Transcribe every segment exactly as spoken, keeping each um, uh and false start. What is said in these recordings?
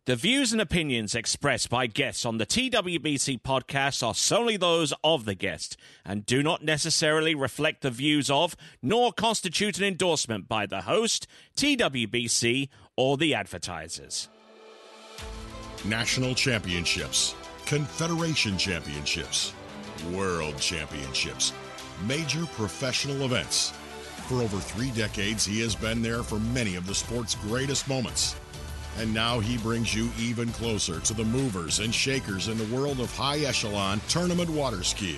The views and opinions expressed by guests on the T W B C podcast are solely those of the guest and do not necessarily reflect the views of, nor constitute an endorsement by the host, T W B C, or the advertisers. National championships, Confederation championships, World championships, major professional events. For over three decades, he has been there for many of the sport's greatest moments. And now he brings you even closer to the movers and shakers in the world of high-echelon tournament water skiing.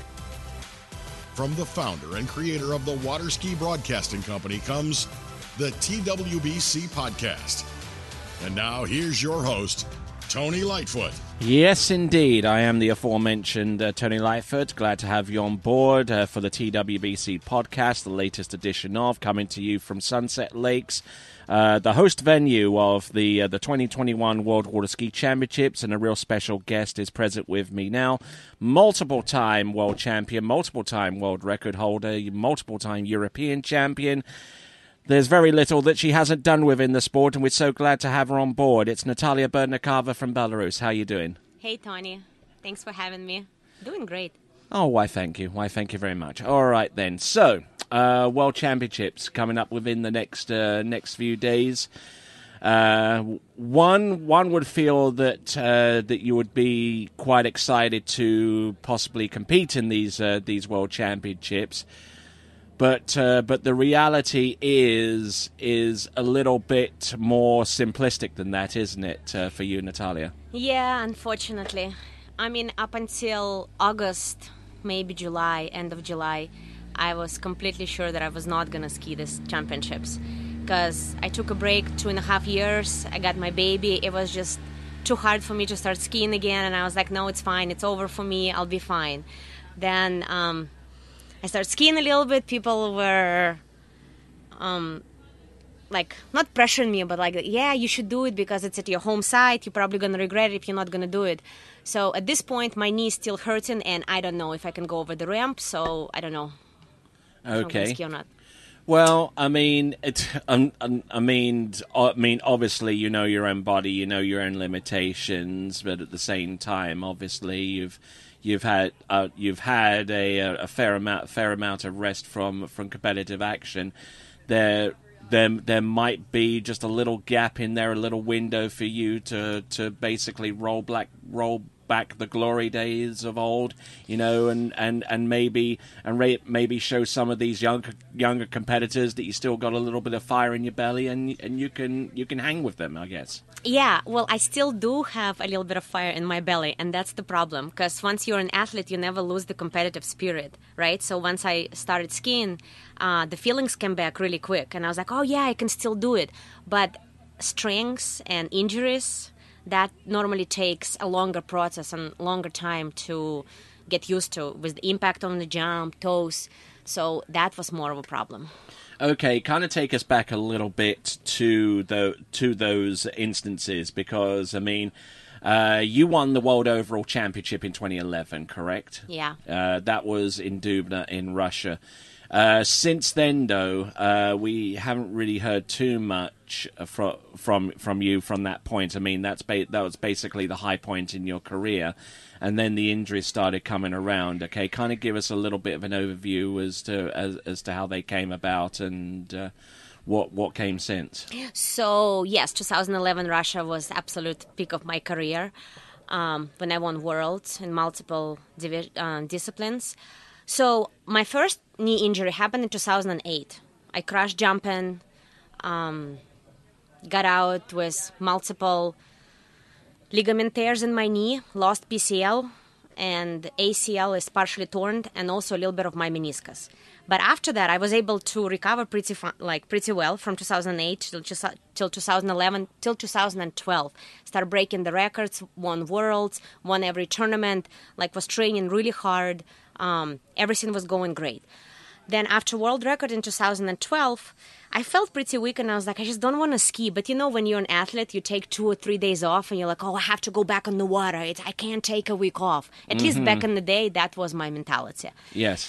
From the founder and creator of the Water Ski Broadcasting Company comes the T W B C Podcast. And now here's your host, Tony Lightfoot. Yes, indeed. I am the aforementioned uh, Tony Lightfoot. Glad to have you on board uh, for the T W B C Podcast, the latest edition of, coming to you from Sunset Lakes, Uh, the host venue of the uh, the twenty twenty-one World Water Ski Championships, and a real special guest is present with me now. Multiple-time world champion, multiple-time world record holder, multiple-time European champion. There's very little that she hasn't done within the sport, and we're so glad to have her on board. It's Natalia Berdnikova from Belarus. How are you doing? Hey, Tony. Thanks for having me. Doing great. Oh, why thank you. Why thank you very much. All right, then. So, uh, World Championships coming up within the next uh, next few days. Uh, one one would feel that uh, that you would be quite excited to possibly compete in these uh, these World Championships. But uh, but the reality is is a little bit more simplistic than that, isn't it, uh, for you, Natalia? Yeah, unfortunately. I mean, up until August, maybe July, end of July, I was completely sure that I was not going to ski these championships. Because I took a break two and a half years, I got my baby, it was just too hard for me to start skiing again, and I was like, no, it's fine, it's over for me, I'll be fine. Then um, I started skiing a little bit, people were... Um, like, not pressuring me, but like, yeah, you should do it because it's at your home site. You're probably going to regret it if you're not going to do it. So at this point, my knee's still hurting, and I don't know if I can go over the ramp, so I don't know if I'm Okay. gonna ski or not. Well, I mean, it, um, um, I mean, I mean, obviously, you know your own body, you know your own limitations, but at the same time, obviously, you've you've had uh, you've had a, a fair amount fair amount of rest from from competitive action. There. There, there might be just a little gap in there, a little window for you to, to basically roll back, roll back the glory days of old, you know, and, and, and maybe and ra- maybe show some of these younger younger competitors that you still got a little bit of fire in your belly, and and you can you can hang with them, I guess. Yeah, well, I still do have a little bit of fire in my belly, and that's the problem. Because once you're an athlete, you never lose the competitive spirit, right? So once I started skiing, uh, the feelings came back really quick, and I was like, oh yeah, I can still do it. But strengths and injuries, that normally takes a longer process and longer time to get used to, with the impact on the jump, toes. So that was more of a problem. Okay, kind of take us back a little bit to the to those instances, because I mean, uh, you won the World Overall Championship in twenty eleven, correct? Yeah. Uh, that was in Dubna in Russia. Uh, since then, though, uh, we haven't really heard too much from from from you from that point. I mean, that's ba- that was basically the high point in your career, and then the injuries started coming around. Okay, kind of give us a little bit of an overview as to as as to how they came about and uh, what what came since. So yes, twenty eleven Russia was the absolute peak of my career, um, when I won worlds in multiple divi- uh, disciplines. So my first knee injury happened in two thousand eight. I crashed jumping, um, got out with multiple ligament tears in my knee, lost P C L, and A C L is partially torn, and also a little bit of my meniscus. But after that, I was able to recover pretty fun, like pretty well from two thousand eight till, till two thousand eleven till two thousand twelve. Started breaking the records, won worlds, won every tournament. Like was training really hard. Um, everything was going great. Then after world record in two thousand twelve, I felt pretty weak, and I was like, I just don't want to ski. But you know, when you're an athlete, you take two or three days off, and you're like, oh, I have to go back on the water. It's, I can't take a week off. At mm-hmm. least back in the day, that was my mentality. Yes.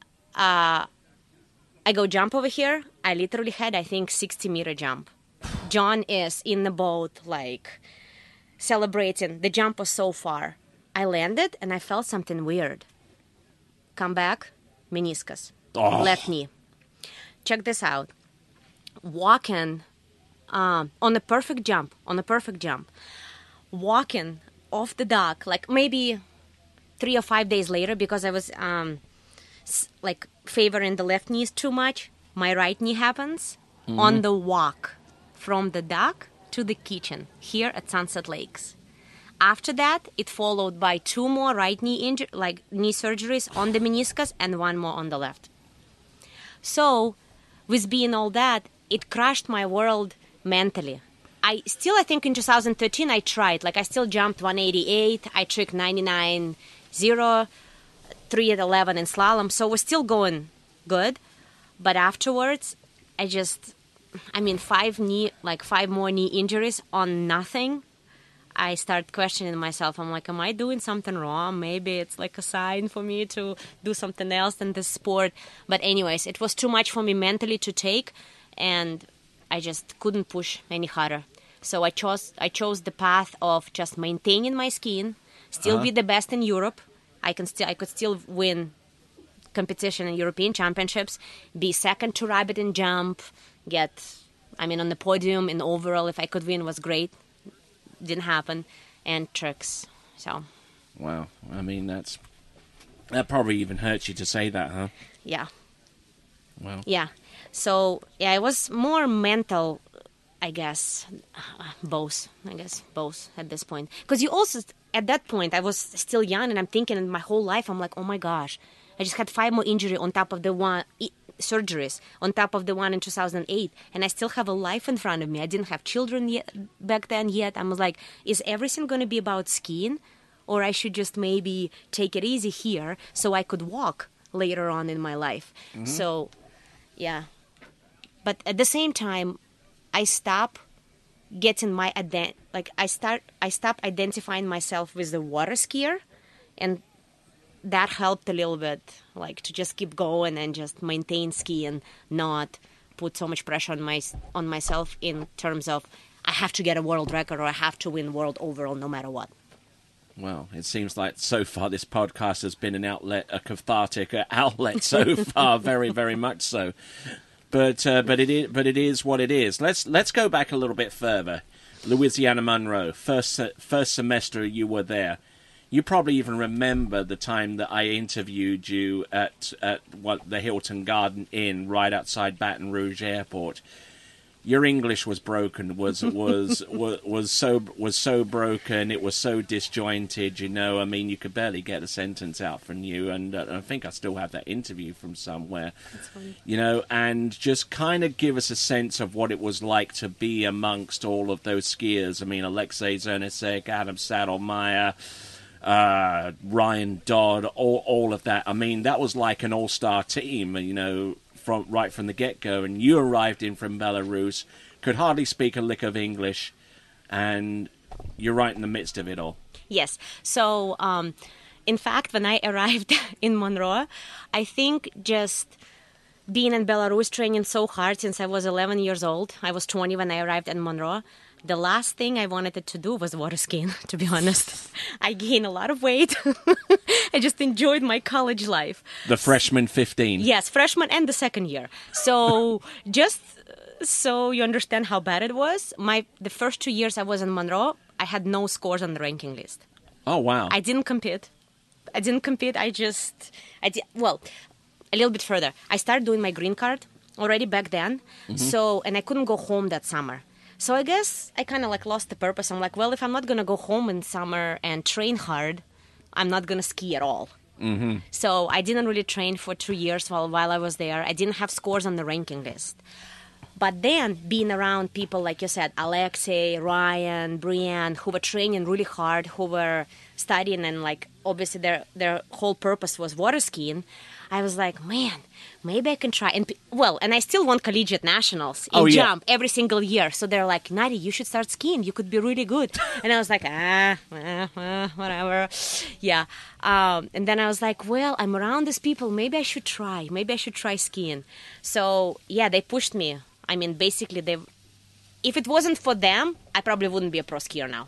Uh, I go jump over here. I literally had, I think, sixty meter jump. John is in the boat, like celebrating. The jump was so far. I landed and I felt something weird. Come back, meniscus, Oh. left knee. Check this out. Walking um, on a perfect jump, on a perfect jump, walking off the dock, like maybe three or five days later, because I was um, s- like favoring the left knees too much, my right knee happens on the walk from the dock to the kitchen here at Sunset Lakes. After that, it followed by two more right knee inju- like knee surgeries on the meniscus and one more on the left. So, with being all that, it crushed my world mentally. I still, I think in two thousand thirteen, I tried. Like, I still jumped one eighty-eight. I tricked ninety-nine zero, three at eleven in slalom. So, we're still going good. But afterwards, I just, I mean, five knee, like five more knee injuries on nothing. I start questioning myself. I'm like, am I doing something wrong? Maybe it's like a sign for me to do something else in this sport. But anyways, it was too much for me mentally to take, and I just couldn't push any harder. So I chose I chose the path of just maintaining my skiing, still Uh-huh. be the best in Europe. I can still I could still win competition in European championships, be second to Rabbit in jump, get I mean on the podium in overall if I could win was great. Didn't happen, and tricks. So Wow. I mean, that's that probably even hurts you to say that, huh? yeah, Wow. yeah. So yeah, it was more mental, I guess. Uh, both, I guess, both at this point. Because you also at that point I was still young, and I'm thinking in my whole life I'm like, oh my gosh, I just had five more injury on top of the one. I- surgeries on top of the one in two thousand eight, and I still have a life in front of me. I didn't have children yet back then yet. I was like, is everything going to be about skiing, or I should just maybe take it easy here so I could walk later on in my life? So yeah, but at the same time I stop getting my ident- like I start I stop identifying myself with the water skier, and that helped a little bit, like to just keep going and just maintain ski and not put so much pressure on my on myself in terms of I have to get a world record or I have to win world overall no matter what. Well, it seems like so far this podcast has been an outlet, a cathartic outlet so far, very, very much so. But uh, but it is but it is what it is. Let's let's go back a little bit further. Louisiana Monroe, first se- first semester you were there. You probably even remember the time that I interviewed you at at what the Hilton Garden Inn right outside Baton Rouge Airport. Your English was broken, was was was, was so was so broken. It was so disjointed. You know, I mean, you could barely get a sentence out from you. And uh, I think I still have that interview from somewhere. That's funny. You know, and just kind of give us a sense of what it was like to be amongst all of those skiers. I mean, Alexei Zernacek, Adam Saddlemeyer. Uh, Ryan Dodd, all all of that. I mean, that was like an all-star team, you know, from right from the get-go. And you arrived in from Belarus, could hardly speak a lick of English, and you're right in the midst of it all. Yes. So, um, in fact, when I arrived in Monroe, I think just being in Belarus training so hard since I was eleven years old, I was twenty when I arrived in Monroe, the last thing I wanted to do was water skiing, to be honest. I gained a lot of weight. I just enjoyed my college life. The freshman fifteen. Yes, freshman and the second year. So just so you understand how bad it was, my the first two years I was in Monroe, I had no scores on the ranking list. Oh, wow. I didn't compete. I didn't compete. I just, I did, well, a little bit further. I started doing my green card already back then. Mm-hmm. So, and I couldn't go home that summer. So I guess I kind of like lost the purpose. I'm like, well, if I'm not going to go home in summer and train hard, I'm not going to ski at all. Mm-hmm. So I didn't really train for two years while, while I was there. I didn't have scores on the ranking list. But then being around people, like you said, Alexei, Ryan, Brianne, who were training really hard, who were studying, and like obviously their their whole purpose was water skiing, I was like, man, maybe I can try. And well, and I still won collegiate nationals in oh, yeah. jump every single year. So they're like, Nadi, you should start skiing. You could be really good. And I was like, ah, ah, ah whatever. Yeah. Um, and then I was like, well, I'm around these people. Maybe I should try. Maybe I should try skiing. So yeah, they pushed me. I mean, basically, they. If it wasn't for them, I probably wouldn't be a pro skier now.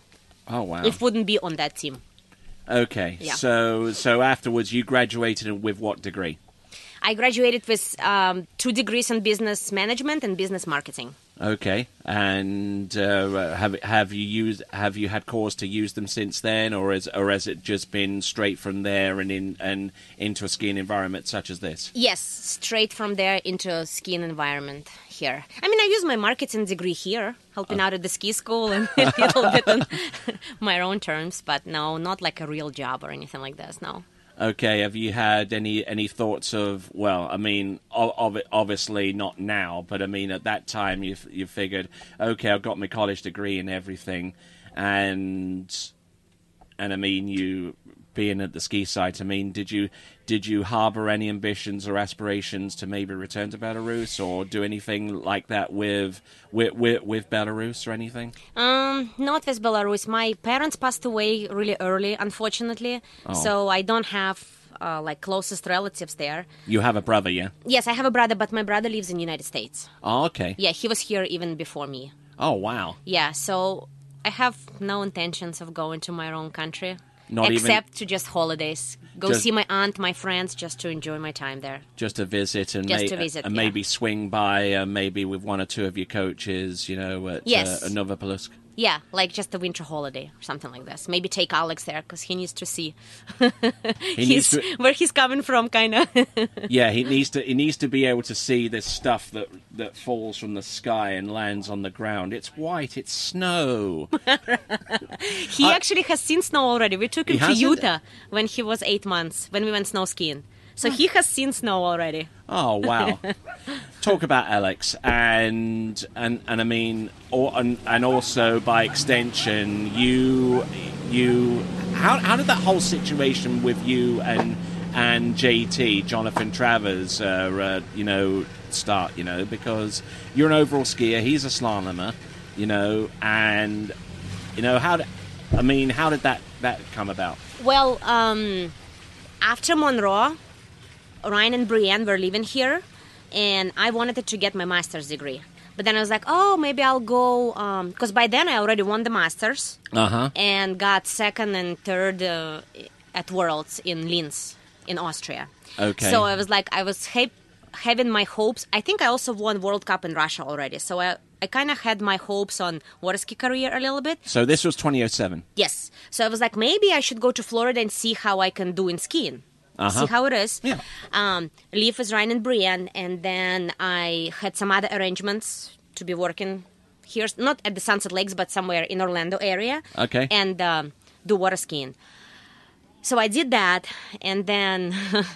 Oh, wow. If wouldn't be on that team. Okay. Yeah. So so afterwards, you graduated with what degree? I graduated with um, two degrees in business management and business marketing. Okay. And uh, have have you used have you had cause to use them since then, or has or has it just been straight from there and in and into a skiing environment such as this? Yes, straight from there into a skiing environment here. I mean, I use my marketing degree here, helping out at the ski school and a little bit on my own terms, but no, not like a real job or anything like this, no. Okay, have you had any any thoughts of, well, I mean, of it obviously not now, but I mean at that time you you figured, okay, I've got my college degree and everything, and and I mean you being at the ski site, I mean, did you did you harbor any ambitions or aspirations to maybe return to Belarus or do anything like that with with with, with Belarus or anything? Um, not with Belarus. My parents passed away really early, unfortunately, Oh. so I don't have uh, like closest relatives there. You have a brother, yeah? Yes, I have a brother, but my brother lives in the United States. Oh, okay. Yeah, he was here even before me. Oh, wow. Yeah, so I have no intentions of going to my own country. Not even- except to just holidays. Go Just- see my aunt, my friends, just to enjoy my time there. Just to visit and, Just may- to visit, and yeah. maybe swing by, uh, maybe with one or two of your coaches, you know, at Yes. uh, Novopolsk. Yeah, like just a winter holiday or something like this. Maybe take Alex there because he needs to see He needs he's, to, where he's coming from, kind of. yeah, he needs to. He needs to be able to see this stuff that that falls from the sky and lands on the ground. It's white. It's snow. He I- actually has seen snow already. We took him He to has it? Utah when he was eight months, when we went snow skiing. So he has seen snow already. Oh wow! Talk about Alex and and and I mean, or, and and also by extension, you you how how did that whole situation with you and and J T, Jonathan Travers, uh, uh, you know, start? You know, because you're an overall skier, he's a slalomer, you know, and you know how did, I mean, how did that that come about? Well, um, after Monroe, Ryan and Brienne were living here, and I wanted to get my master's degree. But then I was like, oh, maybe I'll go, because by then I already won the master's Uh huh. and got second and third uh, at Worlds in Linz, in Austria. Okay. So I was like, I was ha- having my hopes. I think I also won World Cup in Russia already. So I, I kind of had my hopes on water ski career a little bit. So this was twenty oh seven. Yes. So I was like, maybe I should go to Florida and see how I can do in skiing. Uh-huh. See how it is. Yeah. Um, live with Ryan and Brienne, and then I had some other arrangements to be working here, not at the Sunset Lakes, but somewhere in Orlando area. Okay. And um, do water skiing. So I did that, and then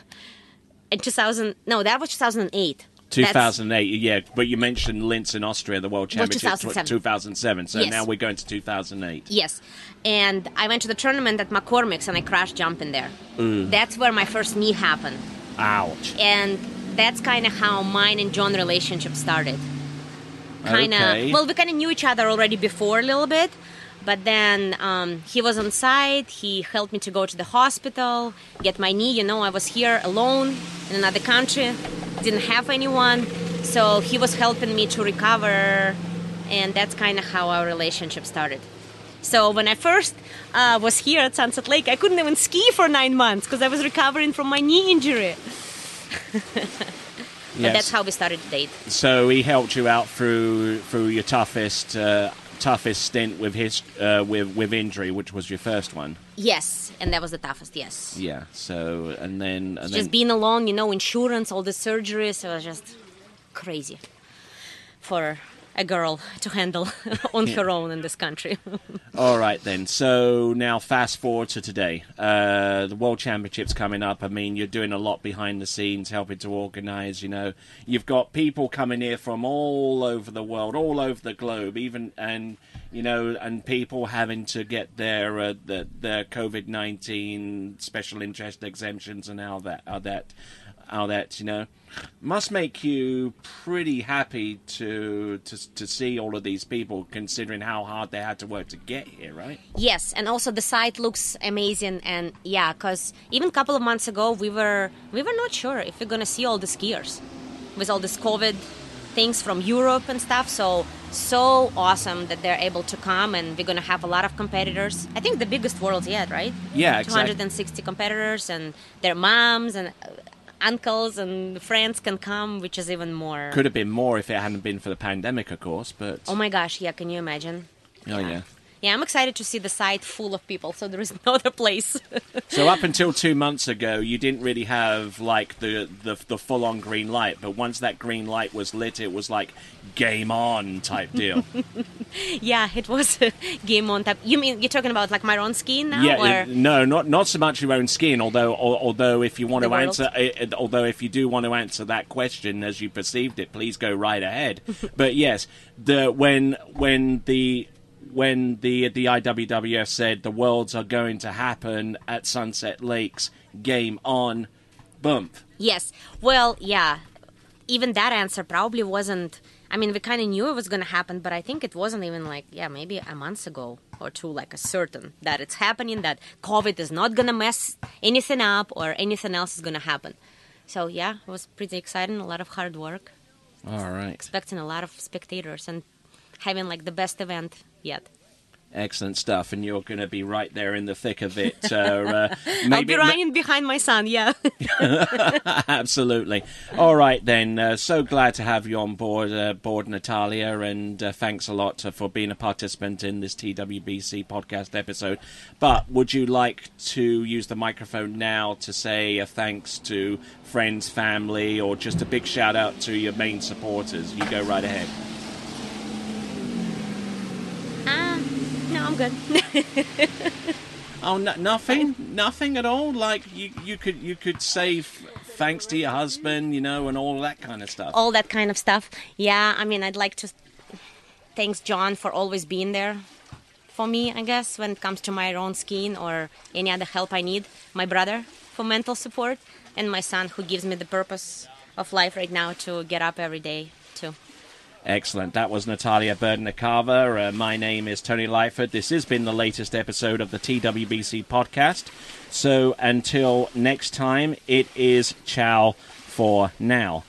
in two thousand, no, that was two thousand eight. two thousand eight, yeah, but you mentioned Linz in Austria, the World Was Championship, two thousand seven. two thousand seven. So Yes. now we're going to two thousand eight. Yes. And I went to the tournament at McCormick's, and I crashed jumping there. That's where my first knee happened. Ouch. And that's kind of how mine and John relationship started. Kind of. Okay. Well, we kind of knew each other already before a little bit, but then um, he was on site. He helped me to go to the hospital, get my knee. You know, I was here alone in another country, didn't have anyone, so he was helping me to recover, and that's kind of how our relationship started. So when I first uh, was here at Sunset Lake, I couldn't even ski for nine months because I was recovering from my knee injury. But Yes. that's how we started to date. So he helped you out through through your toughest uh, toughest stint with his uh, with with injury, which was your first one. Yes, and that was the toughest, yes. Yeah. So and then and Just then being alone, you know, insurance, all the surgeries, it was just crazy for a girl to handle on her own in this country. all right then. So now fast forward to today. Uh, the World Championships coming up. I mean, you're doing a lot behind the scenes, helping to organise. You know, you've got people coming here from all over the world, all over the globe, even and you know, and people having to get their uh, the, their COVID nineteen special interest exemptions and how that how that how that you know must make you pretty happy to to to see all of these people, considering how hard they had to work to get here, right? Yes, and also the site looks amazing, and yeah, because even a couple of months ago, we were we were not sure if we're gonna see all the skiers with all this COVID things from Europe and stuff. So, so awesome that they're able to come, and we're going to have a lot of competitors. I think the biggest world yet, right? Yeah, two hundred sixty competitors, and their moms and uncles and friends can come, which is even more. Could have been more if it hadn't been for the pandemic, of course, but... Oh my gosh, yeah, can you imagine? Oh, yeah. yeah. Yeah, I'm excited to see the site full of people, so there is no other place. So up until two months ago, you didn't really have, like, the, the, the full-on green light, but once that green light was lit, it was like, game on type deal. Yeah, it was game on type. You mean, you're talking about, like, my own skin now? Yeah, or? no, not not so much your own skin, although although if you want The to world. answer, uh, although if you do want to answer that question as you perceived it, please go right ahead. But yes, the when when the... when the the I W W F said the Worlds are going to happen at Sunset Lakes, game on, bump. Yes. Well, yeah. Even that answer probably wasn't... I mean, we kind of knew it was going to happen, but I think it wasn't even like, yeah, maybe a month ago or two, like a certain that it's happening, that COVID is not going to mess anything up or anything else is going to happen. So, yeah, it was pretty exciting, a lot of hard work. All right. Expecting a lot of spectators and having, like, the best event yet. Excellent stuff, and you're going to be right there in the thick of it. Uh, uh, maybe, I'll be running behind my son, yeah. Absolutely. All right, then. Uh, so glad to have you on board, uh, board Natalia, and uh, thanks a lot uh, for being a participant in this T W B C podcast episode. But would you like to use the microphone now to say a thanks to friends, family, or just a big shout-out to your main supporters? You go right ahead. No, I'm good. Oh, no, nothing, nothing at all. Like you, you could, you could say f- thanks to your husband, you know, and all that kind of stuff. All that kind of stuff. Yeah, I mean, I'd like to thanks John for always being there for me, I guess, when it comes to my own skin or any other help I need. My brother for mental support, and my son who gives me the purpose of life right now to get up every day too. Excellent. That was Natalia Burdanakova. Uh, my name is Tony Lyford. This has been the latest episode of the T W B C podcast. So until next time, it is ciao for now.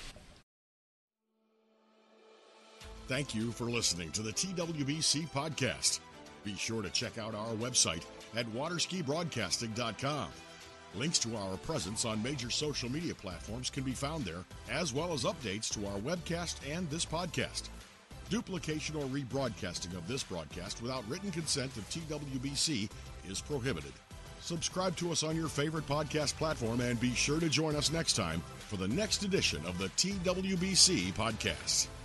Thank you for listening to the T W B C podcast. Be sure to check out our website at waterski broadcasting dot com. Links to our presence on major social media platforms can be found there, as well as updates to our webcast and this podcast. Duplication or rebroadcasting of this broadcast without written consent of T W B C is prohibited. Subscribe to us on your favorite podcast platform and be sure to join us next time for the next edition of the T W B C podcast.